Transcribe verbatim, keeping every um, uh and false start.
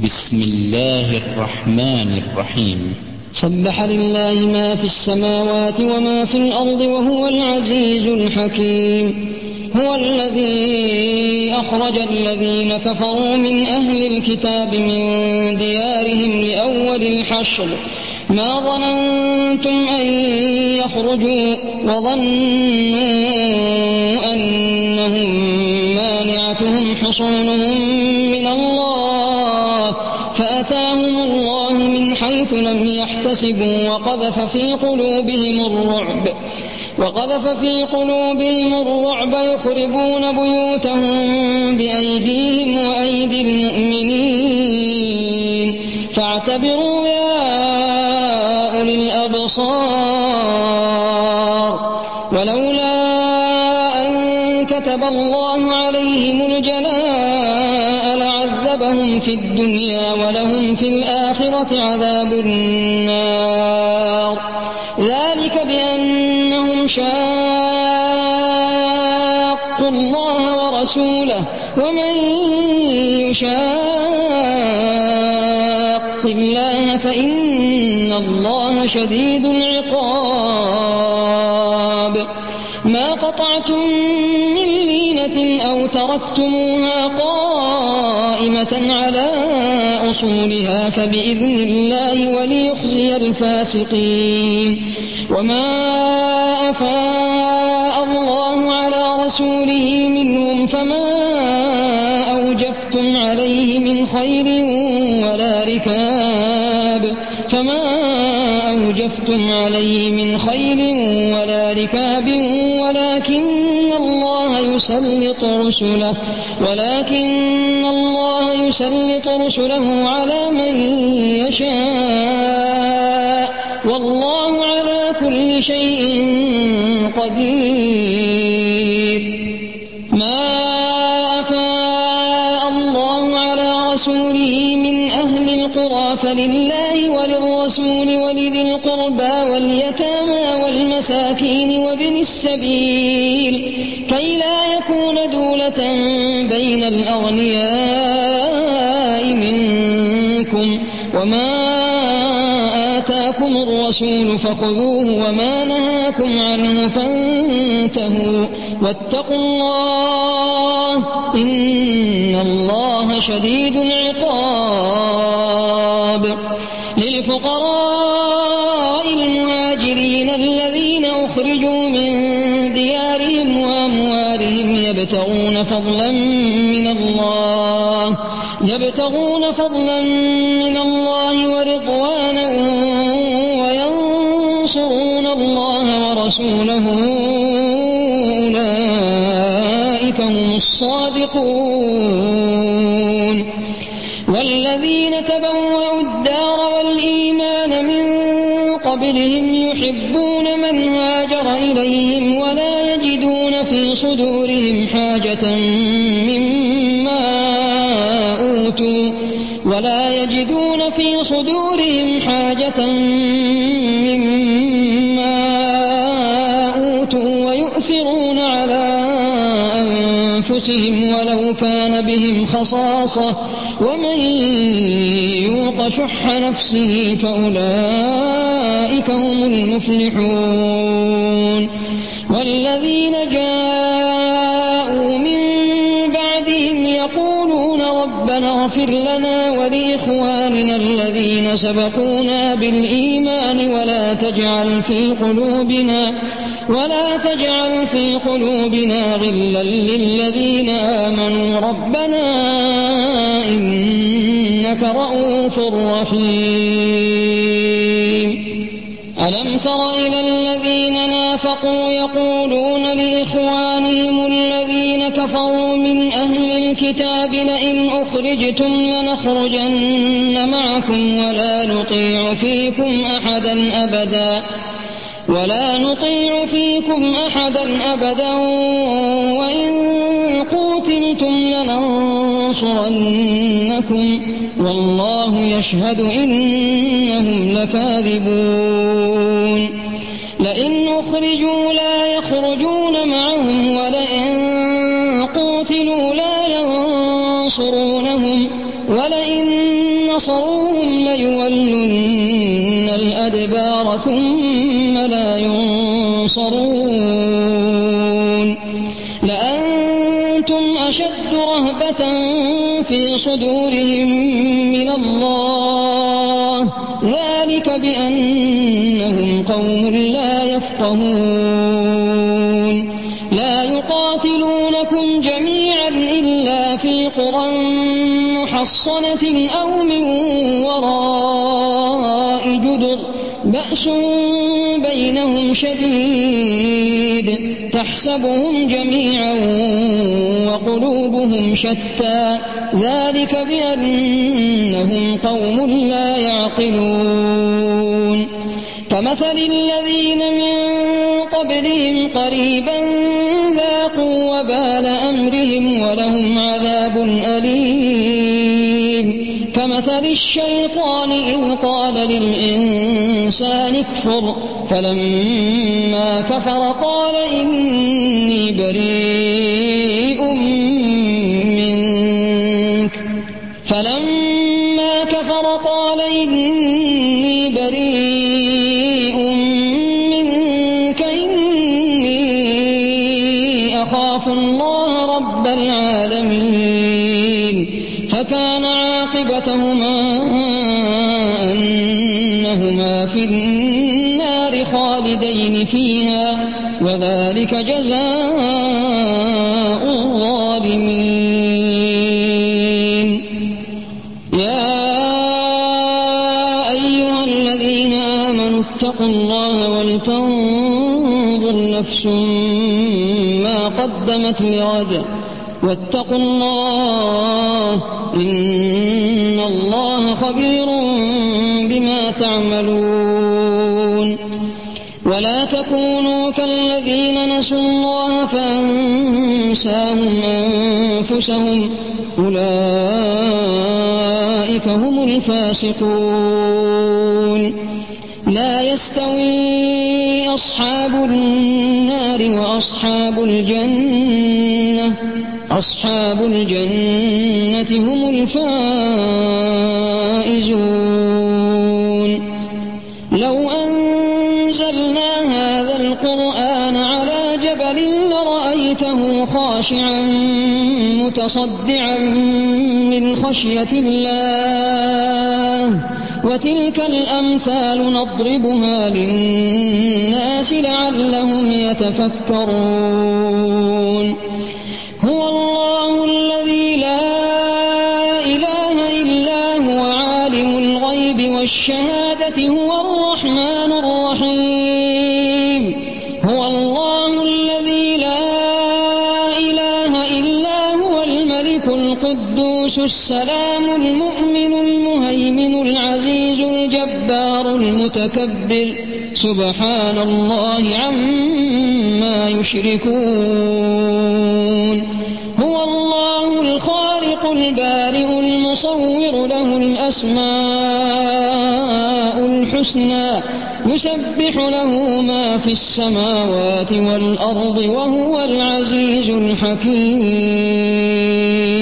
بسم الله الرحمن الرحيم. سبح لله ما في السماوات وما في الأرض وهو العزيز الحكيم. هو الذي أخرج الذين كفروا من أهل الكتاب من ديارهم لأول الحشر ما ظننتم أن يخرجوا وظنوا أنهم مانعتهم حصونهم من الله فأتاهم الله من حيث لم يحتسبوا وقذف في قلوبهم الرعب وقذف في قلوبهم الرعب يخربون بيوتهم بأيديهم وأيدي المؤمنين فاعتبروا يا أولي الأبصار. ولولا أن كتب الله عليهم الجلاء لعذبهم في الدنيا ولهم في الآخرة عذاب النار ذلك بأنهم شاقوا الله ورسوله ومن يشاق الله فإن الله شديد العقاب. ما قطعتم من لينة أو تركتموها قائمة على أصولها فبإذن الله وليخزي الفاسقين. وما أفاء الله على رسوله منهم فما أوجفتم عليه من خيل ولا ركاب فما أوجفتم عليه من خيل ولا ركاب ولكن الله يسلط رسله ولكن الله يسلط رسله على من يشاء والله على كل شيء قدير. ما أفاء الله على رسوله من أهل القرى فلله وللرسول ولذي القربى واليتامى والمساكين وابن السبيل كي لا يكون دولة بين الأغنياء منكم. وما آتاكم الرسول فخذوه وما نهاكم عنه فانتهوا واتقوا الله إن الله شديد العقاب. للفقراء المهاجرين الذين أخرجوا من ديارهم وأموالهم يبتغون فضلا من الله يبتغون فضلا من الله ورضوانا وينصرون الله ورسوله أولئك هم الصادقون. والذين تبوأوا الدار والإيمان من قبلهم يحبون من هاجر إليهم ولا يجدون في صدورهم حاجة مما أوتوا ولا يجدون في صدورهم حاجة مما أوتوا ويؤثرون على أنفسهم ولو كان بهم خصاصة ومن يوق شح نفسه فأولئك هم المفلحون. والذين جاءوا من بعدهم يقولون ربنا اغفر لنا ولإخواننا الذين سبقونا بالإيمان ولا تجعل في قلوبنا ولا تجعل في قلوبنا غلا للذين آمنوا ربنا إنك رؤوف رحيم. ألم تر إلى الذين نافقوا يقولون لإخوانهم الذين كفروا من أهل الكتاب لئن أخرجتم لنخرجن معكم ولا نطيع فيكم أحدا أبدا ولا نطيع فيكم أحدا أبدا وإن قوتلتم لننصرنكم والله يشهد إنهم لكاذبون. لئن أخرجوا لا يخرجون معهم ولئن قوتلوا لا ينصرونهم ولئن نصروهم ليولن الأدبار ثم لا ينصرون لأنتم أشد رهبة في صدورهم من الله ذلك بأنهم قوم لا يفقهون لا يقاتلونكم جميعا إلا في قرى محصنة أو من وراء جدر بأس بينهم شديد تحسبهم جميعا وقلوبهم شتى ذلك بأنهم قوم لا يعقلون كمثل الذين من قبلهم قريبا ذاقوا وبال أمرهم ولهم عذاب أليم كمثل الشيطان إذ قال للإنسان اكفر فلما كفر قال إني بريء منك فلما كفر قال إني بريء منك إني أخاف الله رب العالمين فكان عاقبتهما أنهما في النار خالدين فيها وذلك جزاء الظالمين يا أيها الذين آمنوا اتقوا الله ولتنظر نفس ما قدمت لغد واتقوا الله إن الله خبير بما تعملون ولا تكونوا كالذين نسوا الله فأنساهم أنفسهم أولئك هم الفاسقون لا يستوي أصحاب النار وأصحاب الجنة أصحاب الجنة هم الفائزون لو أنزلنا هذا القرآن على جبل لرأيته خاشعا متصدعا من خشية الله وتلك الأمثال نضربها للناس لعلهم يتفكرون هو الله الذي لا إله إلا هو عالم الغيب والشهادة هو الرحمن الرحيم هو الله الذي لا إله إلا هو الملك القدوس السلام المؤمن المهيمن العزيز الجبار المتكبر سبحان الله عما يشركون هو الله الخالق البارئ المصور له الأسماء الحسنى يسبح له ما في السماوات والأرض وهو العزيز الحكيم